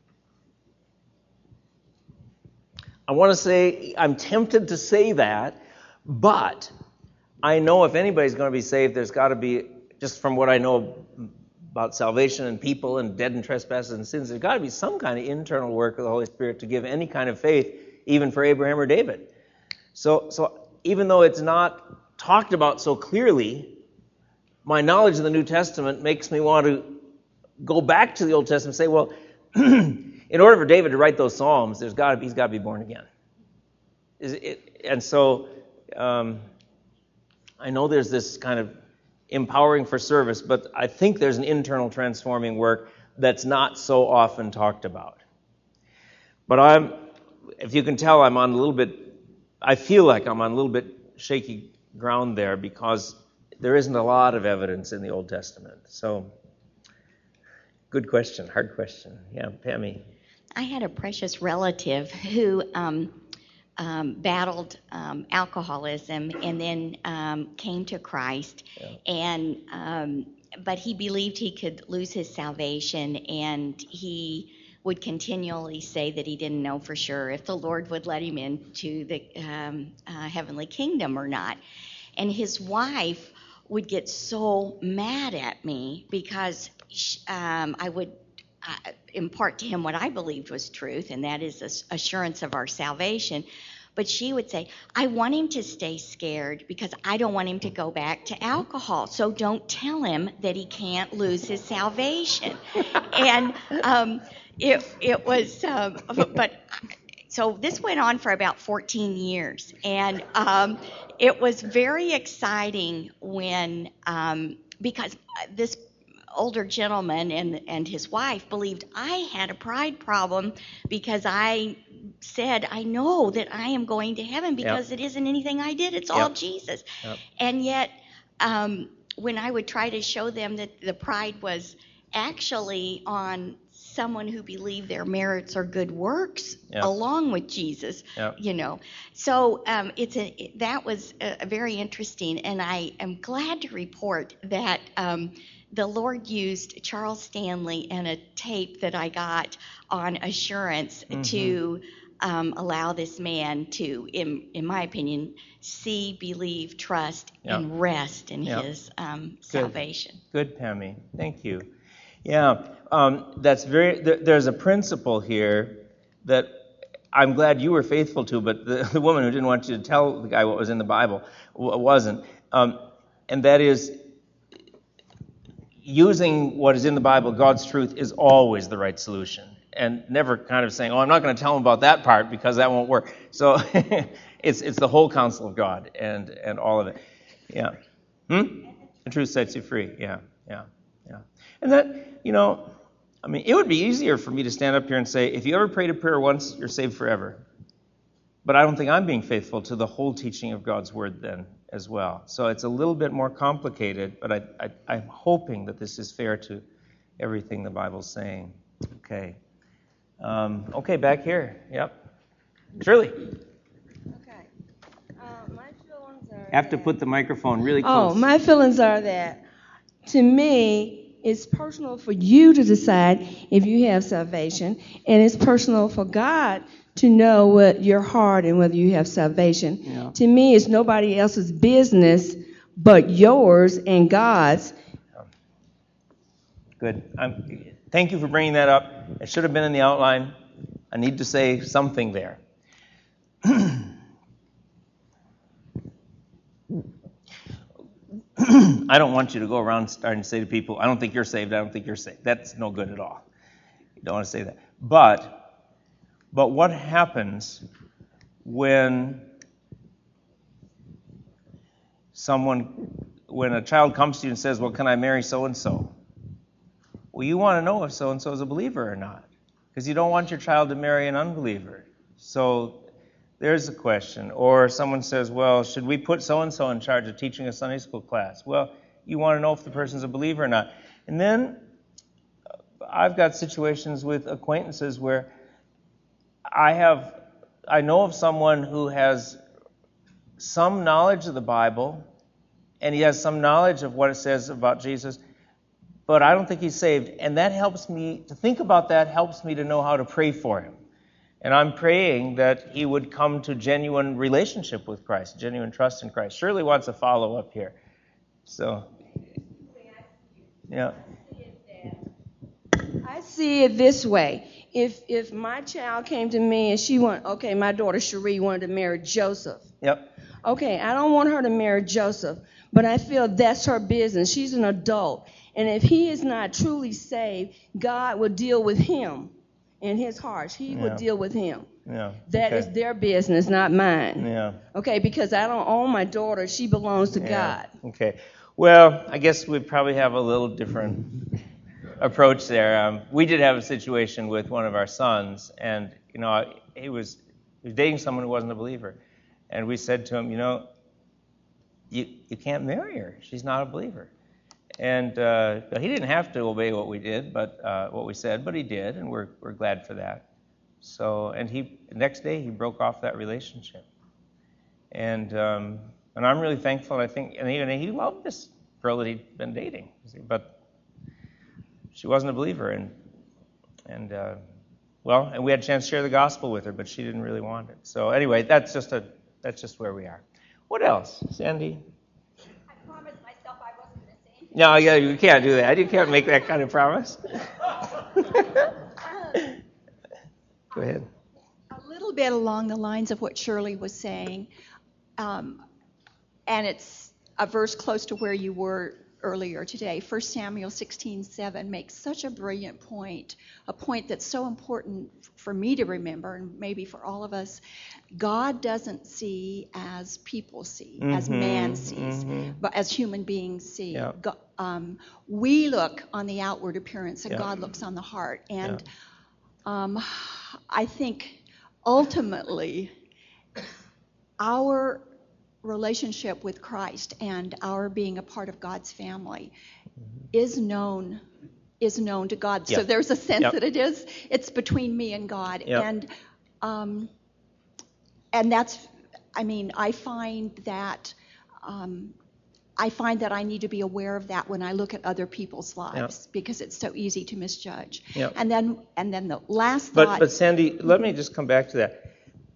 I want to say, I'm tempted to say that, but I know if anybody's going to be saved, there's got to be, just from what I know about salvation and people and dead in trespasses and sins, there's got to be some kind of internal work of the Holy Spirit to give any kind of faith, even for Abraham or David. So, so even though it's not talked about so clearly, my knowledge of the New Testament makes me want to go back to the Old Testament and say, well, in order for David to write those Psalms, there's got to, he's got to be born again. Is it, and so, um, I know there's this kind of empowering for service, but I think there's an internal transforming work that's not so often talked about. But I'm, if you can tell, I'm on a little bit, I feel like I'm on a little bit shaky ground there because there isn't a lot of evidence in the Old Testament. So, good question, hard question. Yeah, Pammy. I had a precious relative who um, um, battled um, alcoholism and then um, came to Christ, yeah. and um, but he believed he could lose his salvation, and he would continually say that he didn't know for sure if the Lord would let him into the um, uh, heavenly kingdom or not. And his wife would get so mad at me because she, um, I would uh, impart to him what I believed was truth, and that is the assurance of our salvation. But she would say, I want him to stay scared because I don't want him to go back to alcohol. So don't tell him that he can't lose his salvation. and um, it, it was, um, but so this went on for about fourteen years. And um, it was very exciting when, um, because this older gentleman and and his wife believed I had a pride problem because I said, I know that I am going to heaven because yep. it isn't anything I did, it's yep. all Jesus. Yep. And yet, um, when I would try to show them that the pride was actually on someone who believed their merits or good works yep. along with Jesus, yep. you know. So um, it's a, it, that was a, a very interesting, and I am glad to report that um, the Lord used Charles Stanley and a tape that I got on assurance mm-hmm. to um, allow this man to, in, in my opinion, see, believe, trust, yep. and rest in yep. his um, Good. salvation. Good, Pammy. Thank you. Yeah, um, that's very. There, there's a principle here that I'm glad you were faithful to, but the, the woman who didn't want you to tell the guy what was in the Bible w- wasn't, um, and that is, using what is in the Bible, God's truth, is always the right solution, and never kind of saying, "Oh, I'm not going to tell him about that part because that won't work." So it's it's the whole counsel of God and and all of it. Yeah. Hmm? The truth sets you free. Yeah. Yeah. Yeah. And that, you know, I mean, it would be easier for me to stand up here and say, if you ever prayed a prayer once, you're saved forever. But I don't think I'm being faithful to the whole teaching of God's word then as well. So it's a little bit more complicated, but I, I, I'm hoping that this is fair to everything the Bible's saying. Okay. Um, okay, back here. Yep. Shirley. Okay. Uh, my feelings are. I have to put the microphone really close. Oh, my feelings are that, to me, it's personal for you to decide if you have salvation, and it's personal for God to know what your heart and whether you have salvation. Yeah. To me, it's nobody else's business but yours and God's. Good. Um, thank you for bringing that up. It should have been in the outline. I need to say something there. I don't want you to go around starting to say to people, I don't think you're saved, I don't think you're saved. That's no good at all. You don't want to say that. But, but what happens when someone, when a child comes to you and says, well, can I marry so-and-so? Well, you want to know if so-and-so is a believer or not, because you don't want your child to marry an unbeliever. So there's a question. Or someone says, well, should we put so-and-so in charge of teaching a Sunday school class? Well, you want to know if the person's a believer or not. And then I've got situations with acquaintances where I have, I know of someone who has some knowledge of the Bible, and he has some knowledge of what it says about Jesus, but I don't think he's saved. And that helps me, to think about that helps me to know how to pray for him. And I'm praying that he would come to genuine relationship with Christ, genuine trust in Christ. Shirley wants a follow-up here. So, yeah. I see it this way. If if my child came to me and she wanted, okay, my daughter Cherie wanted to marry Joseph. Yep. Okay, I don't want her to marry Joseph, but I feel that's her business. She's an adult. And if he is not truly saved, God will deal with him. in his heart. He Yeah. would deal with him. Yeah. That okay. is their business, not mine. Yeah. Okay, because I don't own my daughter. She belongs to Yeah. God. Okay. Well, I guess we probably have a little different approach there. Um, we did have a situation with one of our sons, and you know, he was he was dating someone who wasn't a believer, and we said to him, you know, you you can't marry her. She's not a believer. And uh, he didn't have to obey what we did, but uh, what we said, but he did, and we're we're glad for that. So, and he the next day he broke off that relationship, and um, and I'm really thankful. I think, and even he loved this girl that he'd been dating, but she wasn't a believer, and and uh, well, and we had a chance to share the gospel with her, but she didn't really want it. So anyway, that's just a that's just where we are. What else, Sandy? No, yeah, you can't do that. You can't make that kind of promise. Go ahead. A little bit along the lines of what Shirley was saying, um, and it's a verse close to where you were earlier today. First Samuel sixteen seven makes such a brilliant point, a point that's so important for me to remember, and maybe for all of us. God doesn't see as people see, mm-hmm, as man sees, mm-hmm. but as human beings see. Yeah. God, um, we look on the outward appearance, and yeah. God looks on the heart. And yeah. um, I think ultimately our relationship with Christ and our being a part of God's family mm-hmm. is known is known to God. Yep. So there's a sense yep. that it is it's between me and God. Yep. And um, and that's I mean I find that um, I find that I need to be aware of that when I look at other people's lives yep. because it's so easy to misjudge. Yep. And then and then the last but, thought. But Sandy, let me just come back to that.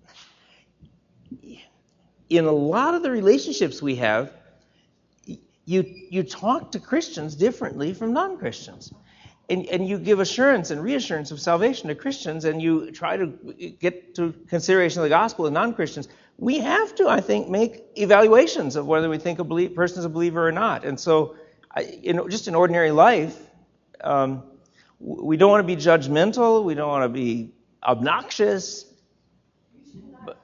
In a lot of the relationships we have, you you talk to Christians differently from non-Christians. And, and you give assurance and reassurance of salvation to Christians, and you try to get to consideration of the gospel in non-Christians. We have to, I think, make evaluations of whether we think a belie- person is a believer or not. And so, I, you know, just in ordinary life, um, we don't want to be judgmental. We don't want to be obnoxious. But,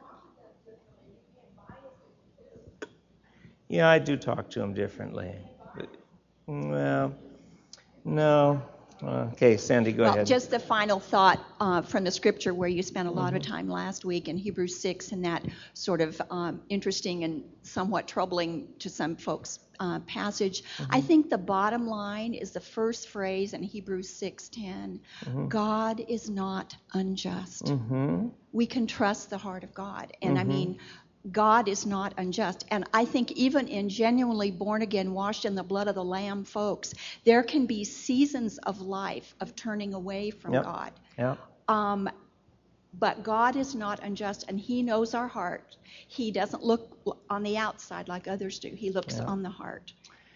yeah, I do talk to him differently. Well, no. Okay, Sandy, go well, ahead. Just the final thought uh, from the scripture where you spent a lot mm-hmm. of time last week in Hebrews six, and that sort of um, interesting and somewhat troubling to some folks uh, passage. Mm-hmm. I think the bottom line is the first phrase in Hebrews six ten. Mm-hmm. God is not unjust. Mm-hmm. We can trust the heart of God. And mm-hmm. I mean, God is not unjust. And I think even in genuinely born again, washed in the blood of the Lamb folks, there can be seasons of life of turning away from yep. God. Yep. Um, but God is not unjust, and He knows our heart. He doesn't look on the outside like others do. He looks yep. on the heart.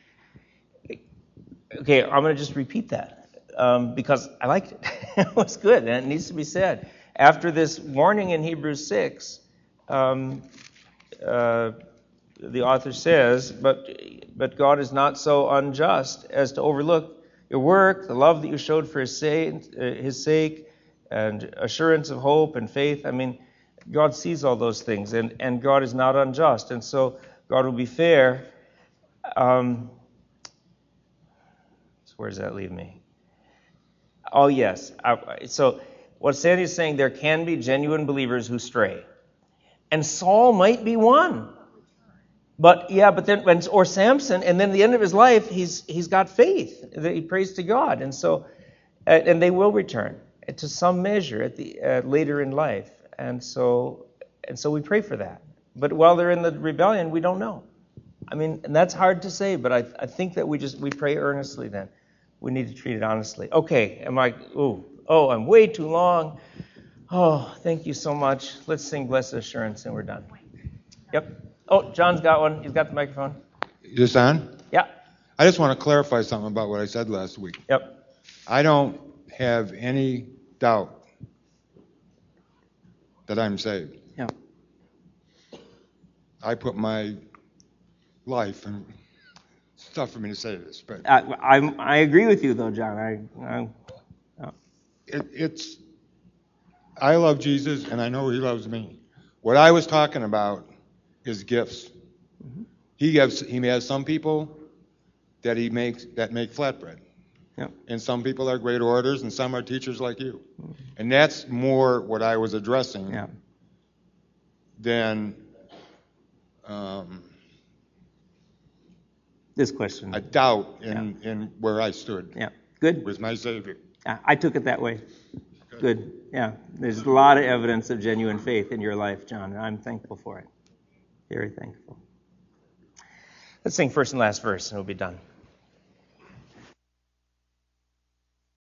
Okay, I'm going to just repeat that um, because I liked it. It was good, and it needs to be said. After this warning in Hebrews six, um, Uh, the author says, but but God is not so unjust as to overlook your work, the love that you showed for His sake, uh, His sake, and assurance of hope and faith. I mean, God sees all those things, and, and God is not unjust, and so God will be fair. Um, so where does that leave me? Oh yes. I, so what Sandy is saying, there can be genuine believers who stray. And Saul might be one. But yeah, but then when or Samson, and then at the end of his life, he's he's got faith that he prays to God, and so and they will return to some measure at the uh, later in life, and so and so we pray for that. But while they're in the rebellion, we don't know. I mean, and that's hard to say, but I I think that we just we pray earnestly. Then we need to treat it honestly. Okay, am I? Oh, oh, I'm way too long. Oh, thank you so much. Let's sing Blessed Assurance, and we're done. Yep. Oh, John's got one. He's got the microphone. Is this on? Yeah. I just want to clarify something about what I said last week. Yep. I don't have any doubt that I'm saved. Yeah. I put my life, and it's tough for me to say this, but I, I, I agree with you, though, John. I, I, it, it's I love Jesus, and I know he loves me. What I was talking about is gifts. Mm-hmm. He gives. He has some people that he makes that make flatbread, yeah. and some people are great orators, and some are teachers like you. Mm-hmm. And that's more what I was addressing yeah. than um, this question. A doubt in, yeah. in where I stood. Yeah, good. With my Savior. I took it that way. Good. Good. Yeah, there's a lot of evidence of genuine faith in your life, John, and I'm thankful for it. Very thankful. Let's sing first and last verse, and we'll be done.